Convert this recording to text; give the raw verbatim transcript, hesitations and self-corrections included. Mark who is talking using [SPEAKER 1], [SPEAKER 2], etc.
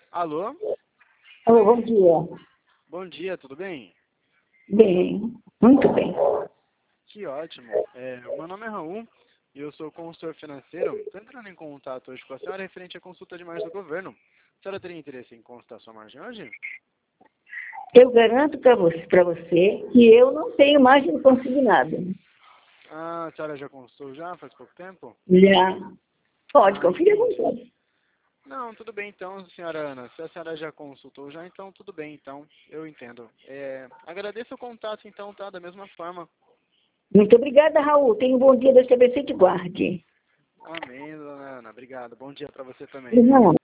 [SPEAKER 1] Alô?
[SPEAKER 2] Alô, bom dia.
[SPEAKER 1] Bom dia, tudo bem?
[SPEAKER 2] Bem, muito bem.
[SPEAKER 1] Que ótimo. É, o meu nome é Raul e eu sou consultor financeiro. Estou entrando em contato hoje com a senhora referente à consulta de margem do governo. A senhora teria interesse em consultar sua margem hoje?
[SPEAKER 2] Eu garanto para você, para você que eu não tenho margem consignada.
[SPEAKER 1] Ah, a senhora já consultou já faz pouco tempo?
[SPEAKER 2] Já. Pode
[SPEAKER 1] Ah,
[SPEAKER 2] conferir à
[SPEAKER 1] entendi.
[SPEAKER 2] vontade.
[SPEAKER 1] Não, tudo bem então, senhora Ana. Se a senhora já consultou já, então tudo bem, então. Eu entendo. É, agradeço o contato então, tá? Da mesma forma.
[SPEAKER 2] Muito obrigada, Raul. Tenha um bom dia, Deus te abençoe e te guarde.
[SPEAKER 1] Amém, dona Ana. Obrigado. Bom dia para você também, viu?
[SPEAKER 2] Não.